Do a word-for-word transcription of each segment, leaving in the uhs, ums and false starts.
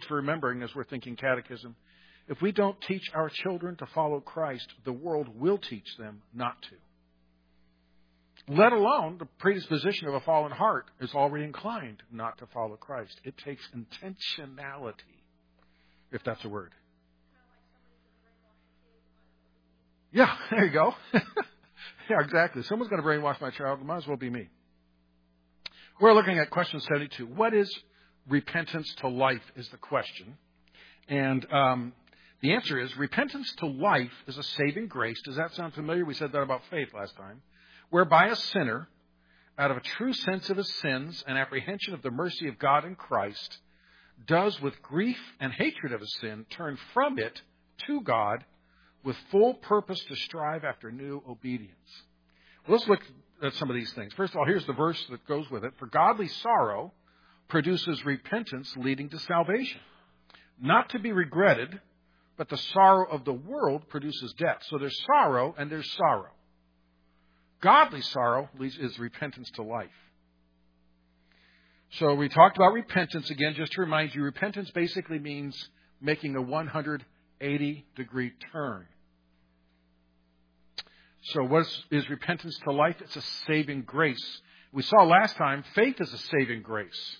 for remembering as we're thinking catechism. If we don't teach our children to follow Christ, the world will teach them not to. Let alone the predisposition of a fallen heart is already inclined not to follow Christ. It takes intentionality, if that's a word. Yeah, there you go. Yeah, exactly. Someone's going to brainwash my child. It might as well be me. We're looking at question seventy-two. What is repentance to life is the question. And um, the answer is repentance to life is a saving grace. Does that sound familiar? We said that about faith last time. Whereby a sinner, out of a true sense of his sins and apprehension of the mercy of God in Christ, does with grief and hatred of his sin turn from it to God with full purpose to strive after new obedience. Well, let's look at some of these things. First of all, here's the verse that goes with it. For godly sorrow produces repentance leading to salvation. Not to be regretted, but the sorrow of the world produces death. So there's sorrow and there's sorrow. Godly sorrow is repentance to life. So we talked about repentance again. Just to remind you, repentance basically means making a one hundred eighty degree turn. So what is, is repentance to life? It's a saving grace. We saw last time, faith is a saving grace.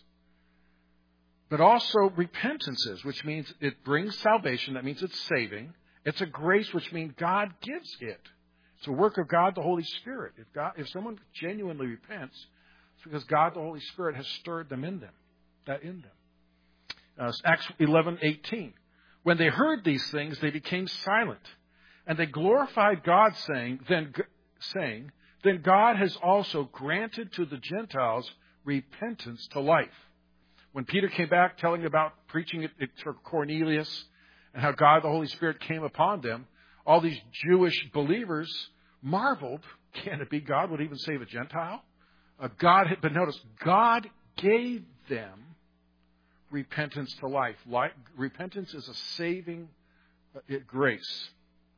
But also repentance is, which means it brings salvation. That means it's saving. It's a grace, which means God gives it. It's a work of God, the Holy Spirit. If God, if someone genuinely repents, it's because God, the Holy Spirit, has stirred them in them, that in them. Uh, Acts eleven eighteen. When they heard these things, they became silent, and they glorified God, saying, "Then, saying, then God has also granted to the Gentiles repentance to life." When Peter came back telling about preaching it to Cornelius and how God, the Holy Spirit, came upon them, all these Jewish believers marveled. Can it be God would even save a Gentile? Uh, God had, but notice, God gave them repentance to life. life. Repentance is a saving uh, grace.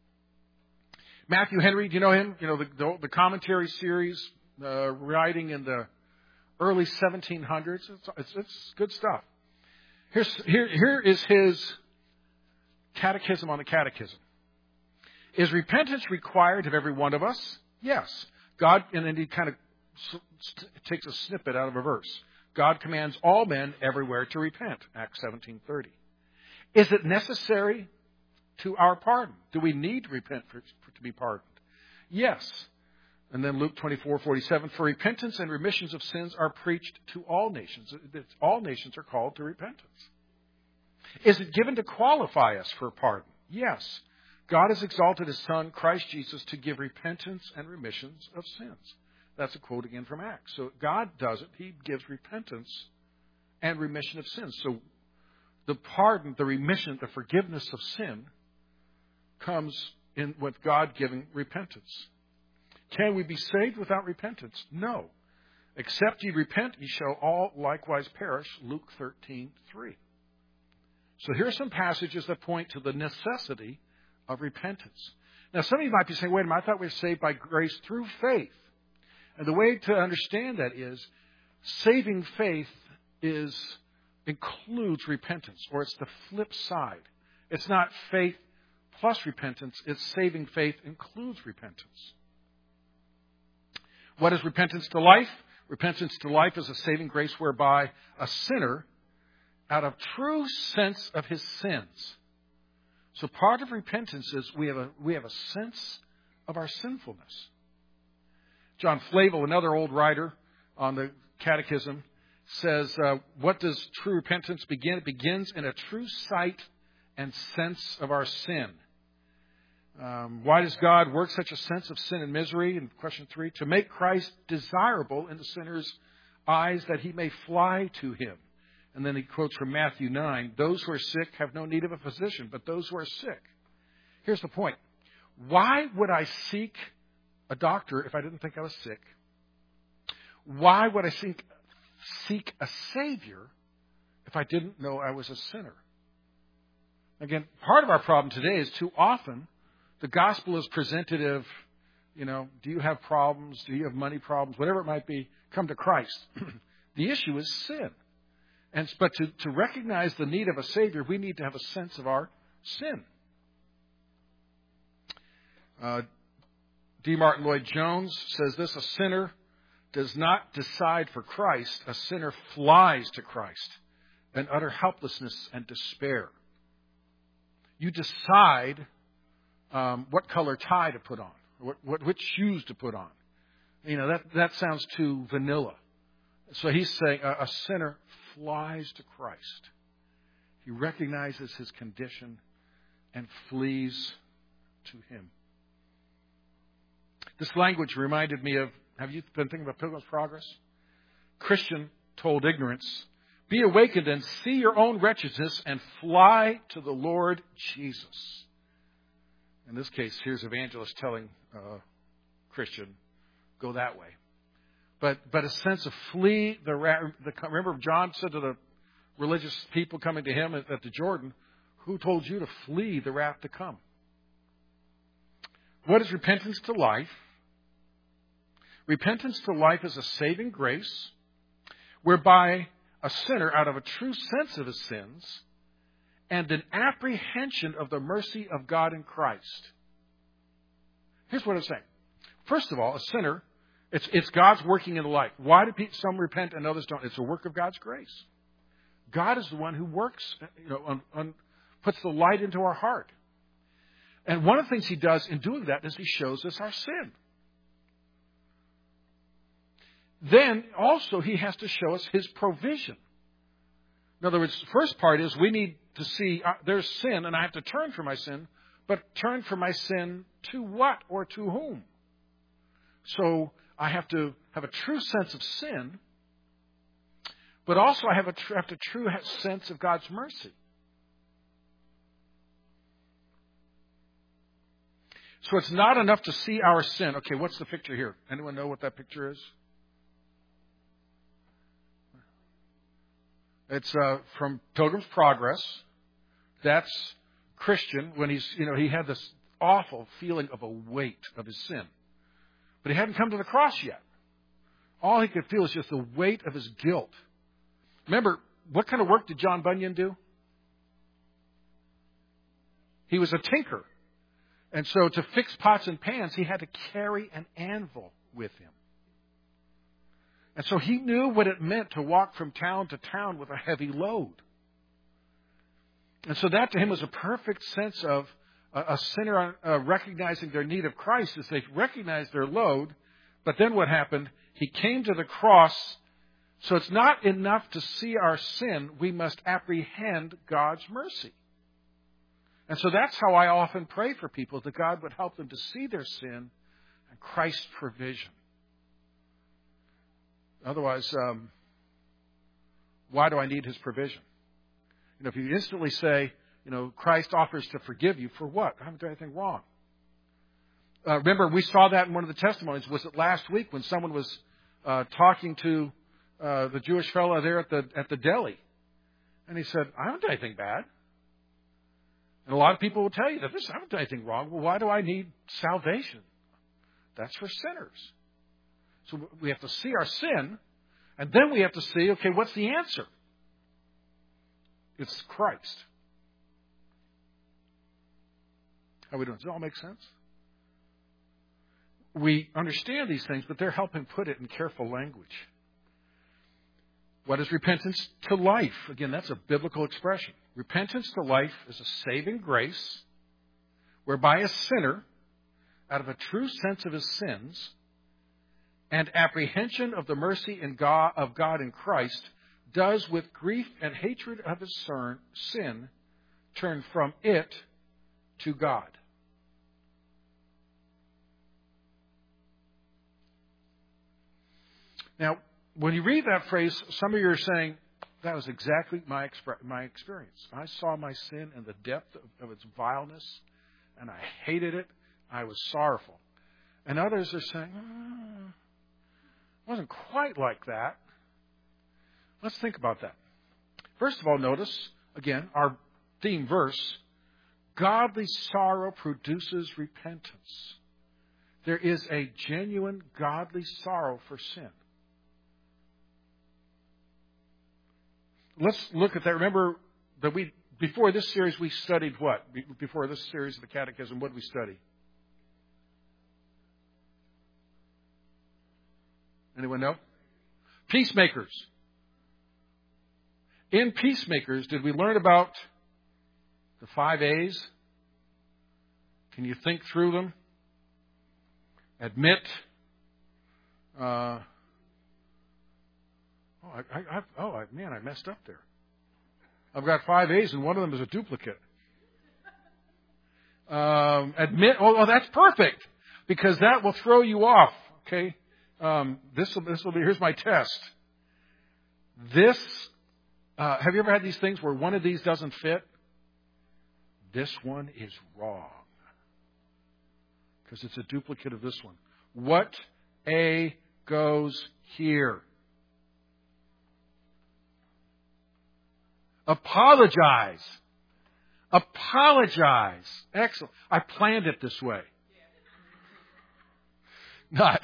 Matthew Henry, do you know him? You know, the, the, the commentary series, uh, writing in the early seventeen hundreds. It's, it's, it's good stuff. Here's, here, here is his catechism on the catechism. Is repentance required of every one of us? Yes. God, and then he kind of st- takes a snippet out of a verse. God commands all men everywhere to repent. Acts seventeen thirty. Is it necessary to our pardon? Do we need to repent for, for to be pardoned? Yes. And then Luke twenty-four forty-seven. For repentance and remissions of sins are preached to all nations. All nations are called to repentance. Is it given to qualify us for pardon? Yes. God has exalted His Son, Christ Jesus, to give repentance and remissions of sins. That's a quote again from Acts. So God does it. He gives repentance and remission of sins. So the pardon, the remission, the forgiveness of sin comes in with God giving repentance. Can we be saved without repentance? No. Except ye repent, ye shall all likewise perish. Luke thirteen three. So here are some passages that point to the necessity of repentance. Now, some of you might be saying, wait a minute, I thought we were saved by grace through faith. And the way to understand that is saving faith is includes repentance, or it's the flip side. It's not faith plus repentance. It's saving faith includes repentance. What is repentance to life? Repentance to life is a saving grace whereby a sinner, out of true sense of his sins. So part of repentance is we have a we have a sense of our sinfulness. John Flavel, another old writer on the Catechism, says, uh, what does true repentance begin? It begins in a true sight and sense of our sin. Um, why does God work such a sense of sin and misery? In question three, to make Christ desirable in the sinner's eyes that he may fly to him. And then he quotes from Matthew nine, those who are sick have no need of a physician, but those who are sick. Here's the point. Why would I seek a doctor if I didn't think I was sick? Why would I seek, seek a Savior if I didn't know I was a sinner? Again, part of our problem today is too often the gospel is presented of, you know, do you have problems? Do you have money problems? Whatever it might be, come to Christ. The issue is sin. And but to, to recognize the need of a Savior, we need to have a sense of our sin. Uh, D. Martin Lloyd-Jones says this: a sinner does not decide for Christ, a sinner flies to Christ in utter helplessness and despair. You decide um, what color tie to put on, what, what which shoes to put on. You know, that, that sounds too vanilla. So he's saying a, a sinner flies to Christ. He recognizes his condition and flees to him. This language reminded me of, have you been thinking about Pilgrim's Progress? Christian told ignorance, be awakened and see your own wretchedness and fly to the Lord Jesus. In this case, here's evangelist telling uh, Christian, go that way. But but a sense of flee the, the remember John said to the religious people coming to him at, at the Jordan, who told you to flee the wrath to come? What is repentance to life? Repentance to life is a saving grace whereby a sinner, out of a true sense of his sins and an apprehension of the mercy of God in Christ. Here's what I'm saying. First of all, a sinner, it's, it's God's working in life. Why do some repent and others don't? It's a work of God's grace. God is the one who works, you know, on, on, puts the light into our heart. And one of the things he does in doing that is he shows us our sin. Then also he has to show us his provision. In other words, the first part is we need to see uh, there's sin and I have to turn from my sin, but turn from my sin to what or to whom? So I have to have a true sense of sin, but also I have, a tr- have a true sense of God's mercy. So it's not enough to see our sin. Okay, what's the picture here? Anyone know what that picture is? It's uh, from Pilgrim's Progress. That's Christian when he's, you know, he had this awful feeling of a weight of his sin. But he hadn't come to the cross yet. All he could feel is just the weight of his guilt. Remember, what kind of work did John Bunyan do? He was a tinker. And so to fix pots and pans, he had to carry an anvil with him. And so he knew what it meant to walk from town to town with a heavy load. And so that to him was a perfect sense of a, a sinner uh, recognizing their need of Christ as they recognized their load. But then what happened? He came to the cross. So it's not enough to see our sin. We must apprehend God's mercy. And so that's how I often pray for people, that God would help them to see their sin and Christ's provision. Otherwise, um, why do I need his provision? You know, if you instantly say, you know, Christ offers to forgive you, for what? I haven't done anything wrong. Uh, remember, we saw that in one of the testimonies. Was it last week when someone was uh, talking to uh, the Jewish fellow there at the at the deli, and he said, "I haven't done anything bad." And a lot of people will tell you that this, I haven't done anything wrong. Well, why do I need salvation? That's for sinners. So we have to see our sin, and then we have to see, okay, what's the answer? It's Christ. How are we doing? Does it all make sense? We understand these things, but they're helping put it in careful language. What is repentance to life? Again, that's a biblical expression. Repentance to life is a saving grace whereby a sinner, out of a true sense of his sins and apprehension of the mercy in God, of God in Christ, does with grief and hatred of his sin turn from it to God. Now, when you read that phrase, some of you are saying, that was exactly my, exp- my experience. I saw my sin in the depth of, of its vileness, and I hated it. I was sorrowful. And others are saying, oh, it wasn't quite like that. Let's think about that. First of all, notice, again, our theme verse, godly sorrow produces repentance. There is a genuine godly sorrow for sin. let's look at that. Remember that we, before this series, we studied what? Be- Before this series of the Catechism, what did we study? Anyone know? Peacemakers. In Peacemakers, did we learn about the five A's? Can you think through them? Admit. Uh, oh, I, I, I, oh, I, man, I messed up there. I've got five A's and one of them is a duplicate. Um, admit. Oh, well, that's perfect because that will throw you off. Okay. Um, this will. This will be. Here's my test. This. Uh, have you ever had these things where one of these doesn't fit? This one is wrong because it's a duplicate of this one. What A goes here? Apologize. Apologize. Excellent. I planned it this way. Not.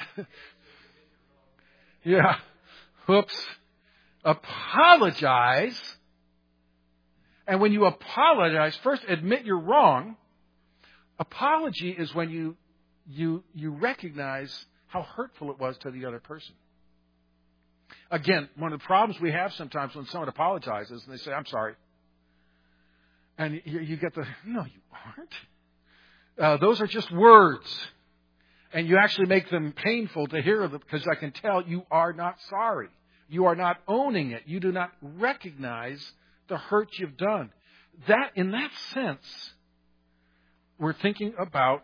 Yeah. Whoops. Apologize. And when you apologize, first admit you're wrong. Apology is when you you you recognize how hurtful it was to the other person. Again, one of the problems we have sometimes when someone apologizes and they say, "I'm sorry," and you, you get the, "No, you aren't." Uh, those are just words, and you actually make them painful to hear them because I can tell you are not sorry. You are not owning it. You do not recognize the hurt you've done. That, in that sense, we're thinking about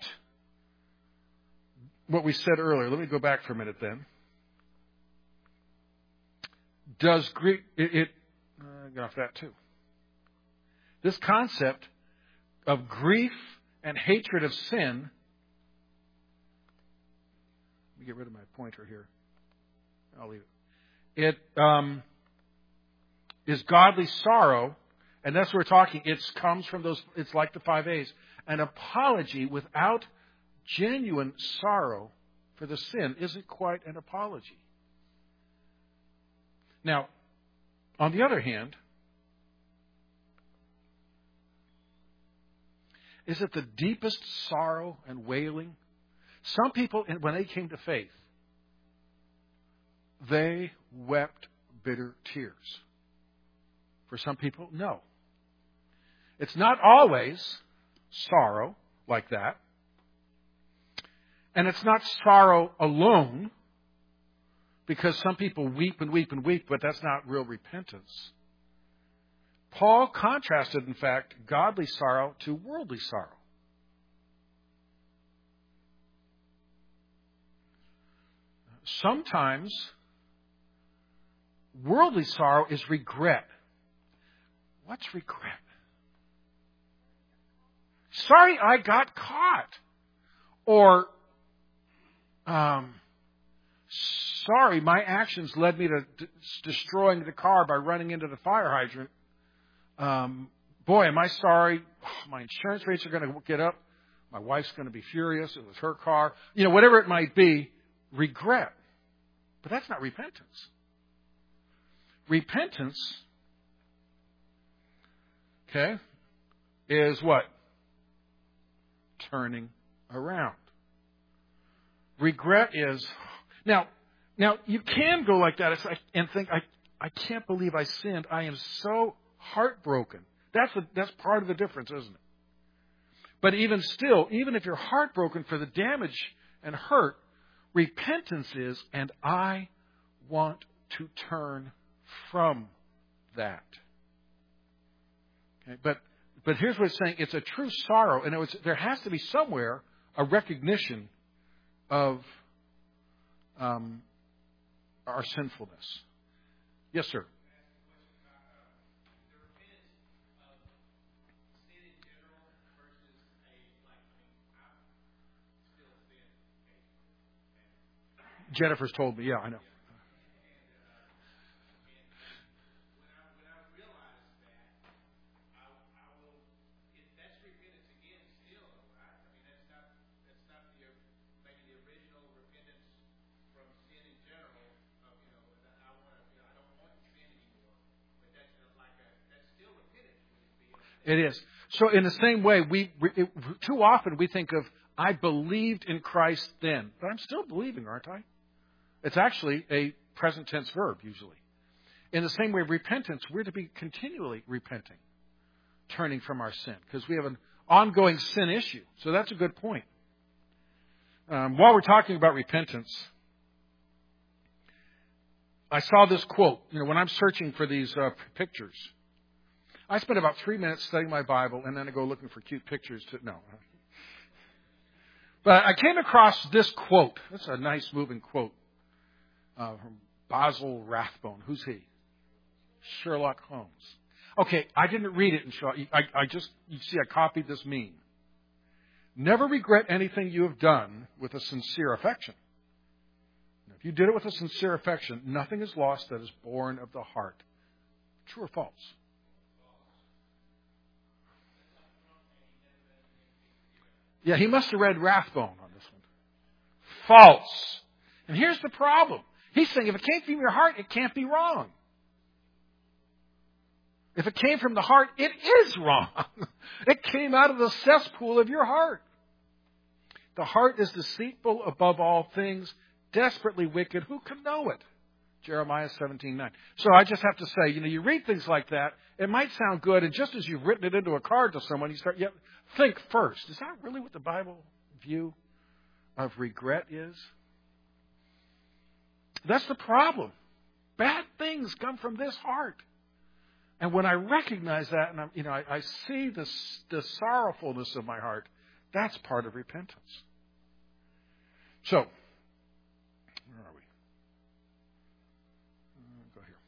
what we said earlier. Let me go back for a minute then. Does grief, it, it uh, get off that too. This concept of grief and hatred of sin, let me get rid of my pointer here. I'll leave it. It um, is godly sorrow, and that's what we're talking. It comes from those, it's like the five A's. An apology without genuine sorrow for the sin isn't quite an apology. Now, on the other hand, is it the deepest sorrow and wailing? Some people, when they came to faith, they wept bitter tears. For some people, no. It's not always sorrow like that. And it's not sorrow alone, because some people weep and weep and weep, but that's not real repentance. Paul contrasted, in fact, godly sorrow to worldly sorrow. Sometimes worldly sorrow is regret. What's regret? Sorry I got caught. Or, um, sorry my actions led me to d- destroying the car by running into the fire hydrant. Um, boy, am I sorry. My insurance rates are going to get up. My wife's going to be furious. It was her car. You know, whatever it might be, regret. But that's not repentance. Repentance, okay, is what? Turning around. Regret is, now, now you can go like that and think, I, I can't believe I sinned. I am so heartbroken. That's a, that's part of the difference, isn't it? But even still, even if you're heartbroken for the damage and hurt, repentance is, and I want to turn from that. Okay, but but here's what it's saying. It's a true sorrow, and it was, there has to be somewhere a recognition of um, our sinfulness. Yes, sir. Jennifer's told me. Yeah, I know. It is. So in the same way, we it, too often we think of, I believed in Christ then, but I'm still believing, aren't I? It's actually a present tense verb, usually. In the same way, repentance, we're to be continually repenting, turning from our sin, because we have an ongoing sin issue. So that's a good point. Um, while we're talking about repentance, I saw this quote. You know, when I'm searching for these uh, pictures, I spend about three minutes studying my Bible, and then I go looking for cute pictures to no. But I came across this quote. That's a nice moving quote uh, from Basil Rathbone. Who's he? Sherlock Holmes. Okay, I didn't read it in Sherlock. I, I just, you see, I copied this meme. Never regret anything you have done with a sincere affection. If you did it with a sincere affection, nothing is lost that is born of the heart. True or false? Yeah, he must have read Rathbone on this one. False. And here's the problem. He's saying if it came from your heart, it can't be wrong. If it came from the heart, it is wrong. It came out of the cesspool of your heart. The heart is deceitful above all things, desperately wicked. Who can know it? Jeremiah seventeen nine. So I just have to say, you know, you read things like that, it might sound good, and just as you've written it into a card to someone, you start, yeah, think first. Is that really what the Bible view of regret is? That's the problem. Bad things come from this heart. And when I recognize that, and I'm, you know, I, I see the, the sorrowfulness of my heart, that's part of repentance. So, where are we? Uh, go here.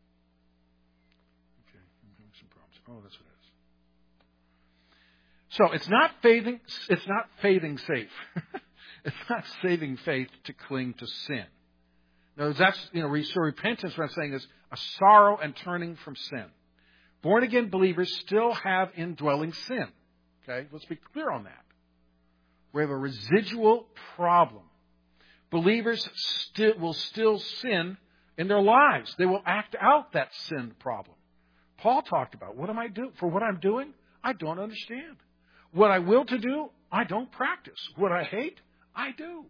Okay, I'm having some problems. Oh, that's what it is. So it's not faithing. It's not faithing safe. It's not saving faith to cling to sin. No, that's you know, so repentance. What I'm saying is a sorrow and turning from sin. Born again believers still have indwelling sin. Okay, let's be clear on that. We have a residual problem. Believers sti- will still sin in their lives. They will act out that sin problem. Paul talked about, what am I doing? For what I'm doing, I don't understand. What I will to do, I don't practice. What I hate, I do.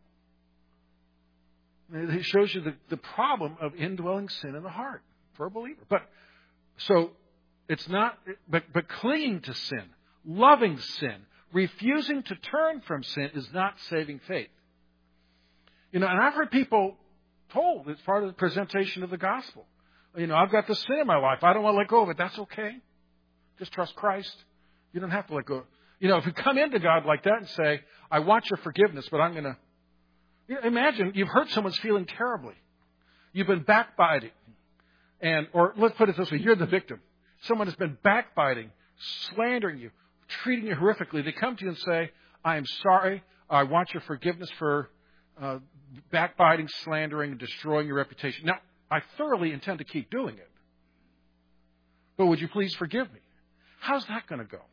It shows you the, the problem of indwelling sin in the heart for a believer. But so it's not, but, but clinging to sin, loving sin, refusing to turn from sin is not saving faith. You know, and I've heard people told it's part of the presentation of the gospel. You know, I've got this sin in my life. I don't want to let go of it. That's okay. Just trust Christ. You don't have to let go. You know, if you come into God like that and say, I want your forgiveness, but I'm going to... You know, imagine you've hurt someone's feeling terribly. You've been backbiting. And, or let's put it this way, you're the victim. Someone has been backbiting, slandering you, treating you horrifically. They come to you and say, I am sorry. I want your forgiveness for uh, backbiting, slandering, and destroying your reputation. Now, I thoroughly intend to keep doing it. But would you please forgive me? How's that going to go?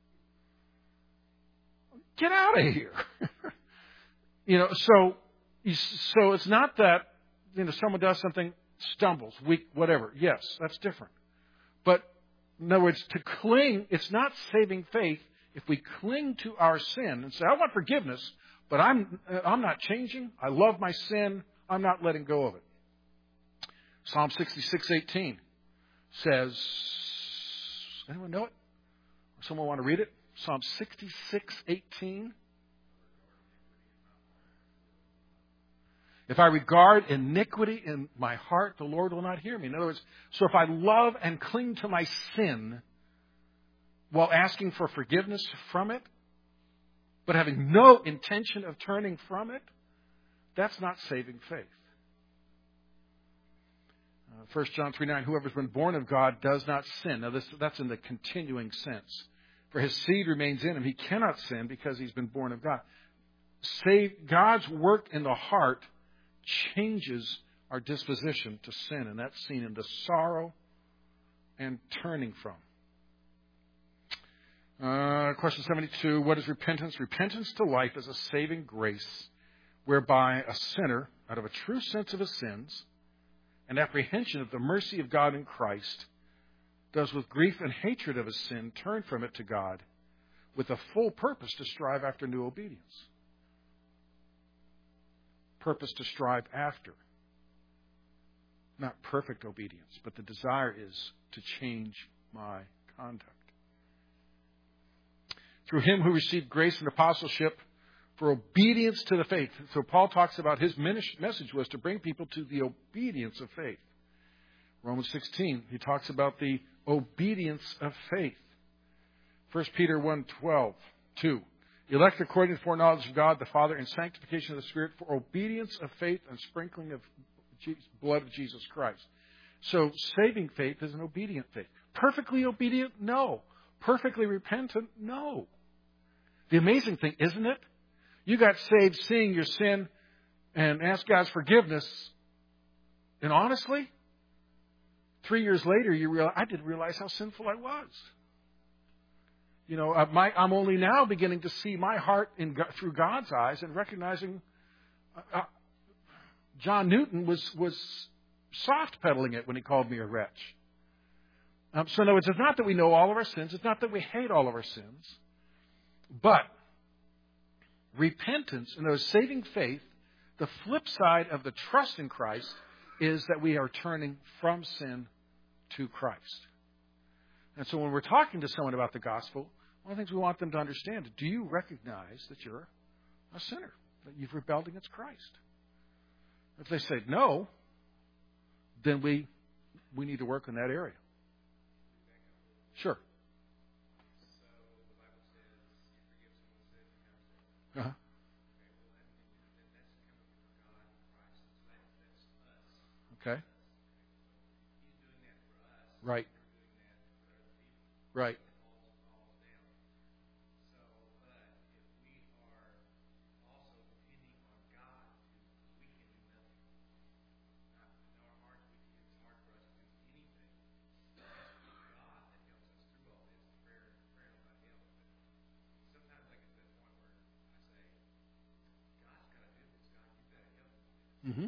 Get out of here. You know, so so it's not that, you know, someone does something, stumbles, weak, whatever. Yes, that's different. But in other words, to cling, it's not saving faith if we cling to our sin and say, I want forgiveness, but I'm I'm not changing. I love my sin. I'm not letting go of it. Psalm sixty-six eighteen says, anyone know it? Or someone want to read it? Psalm sixty-six eighteen. If I regard iniquity in my heart, the Lord will not hear me. In other words, so if I love and cling to my sin while asking for forgiveness from it, but having no intention of turning from it, that's not saving faith. Uh, First John three nine, whoever's been born of God does not sin. Now, this, that's in the continuing sense. For his seed remains in him. He cannot sin because he's been born of God. Save, God's work in the heart changes our disposition to sin, and that's seen in the sorrow and turning from. Uh, question seventy-two, what is repentance? Repentance to life is a saving grace whereby a sinner, out of a true sense of his sins and apprehension of the mercy of God in Christ, does with grief and hatred of his sin turn from it to God with a full purpose to strive after new obedience. Purpose to strive after. Not perfect obedience, but the desire is to change my conduct. Through him who received grace and apostleship for obedience to the faith. So Paul talks about his message was to bring people to the obedience of faith. Romans sixteen, he talks about the obedience of faith. First Peter one twelve, two. Elect according to the foreknowledge of God the Father and sanctification of the Spirit for obedience of faith and sprinkling of Jesus, blood of Jesus Christ. So saving faith is an obedient faith. Perfectly obedient? No. Perfectly repentant? No. The amazing thing, isn't it? You got saved seeing your sin and asked God's forgiveness. And honestly, three years later, you realize, I didn't realize how sinful I was. You know, uh, my, I'm only now beginning to see my heart in, through God's eyes and recognizing uh, uh, John Newton was, was soft pedaling it when he called me a wretch. Um, so in other words, it's not that we know all of our sins. It's not that we hate all of our sins. But repentance, in those saving faith, the flip side of the trust in Christ is that we are turning from sin to Christ. And so when we're talking to someone about the gospel, one of the things we want them to understand, do you recognize that you're a sinner, that you've rebelled against Christ? If they say no, then we we need to work in that area. Sure. Uh-huh. Okay. Right. Right. Mm-hmm.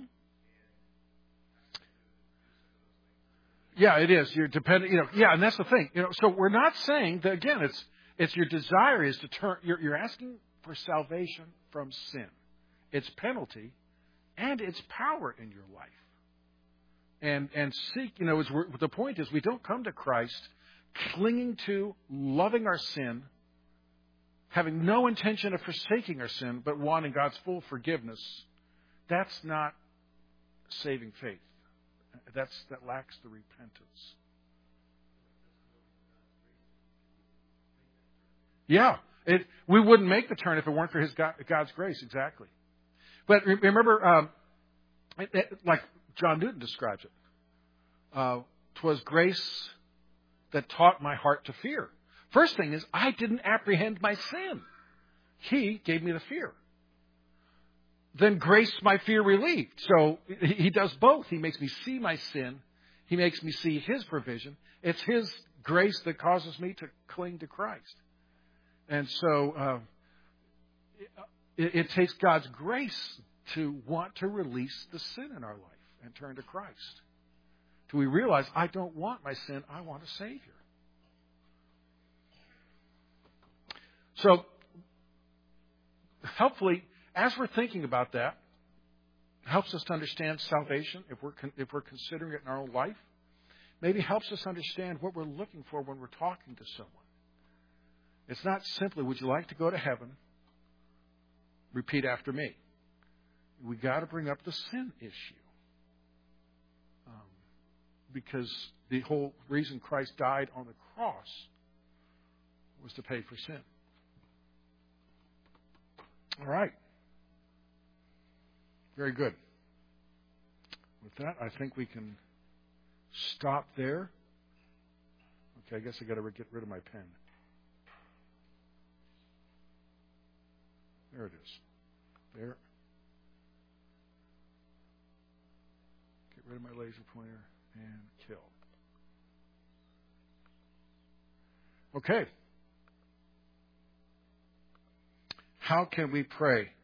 Yeah, it is. You're dependent, you know, yeah, and that's the thing. You know, so we're not saying that, again, it's it's your desire is to turn, you're, you're asking for salvation from sin, its penalty, and its power in your life. And and seek, you know, is we're, the point is we don't come to Christ clinging to, loving our sin, having no intention of forsaking our sin, but wanting God's full forgiveness. That's not saving faith. That's that lacks the repentance. Yeah, it, we wouldn't make the turn if it weren't for His God, God's grace. Exactly. But remember, um, it, it, like John Newton describes it, uh, "'Twas grace that taught my heart to fear." First thing is, I didn't apprehend my sin. He gave me the fear. Then grace my fear relieved. So he does both. He makes me see my sin. He makes me see His provision. It's His grace that causes me to cling to Christ. And so uh, it, it takes God's grace to want to release the sin in our life and turn to Christ. Till we realize, I don't want my sin. I want a Savior. So helpfully, as we're thinking about that, it helps us to understand salvation if we're con- if we're considering it in our own life. Maybe helps us understand what we're looking for when we're talking to someone. It's not simply, would you like to go to heaven? Repeat after me. We got to bring up the sin issue. Um, because the whole reason Christ died on the cross was to pay for sin. All right. Very good. With that, I think we can stop there. Okay, I guess I got to get rid of my pen. There it is. There. Get rid of my laser pointer and kill. Okay. How can we pray?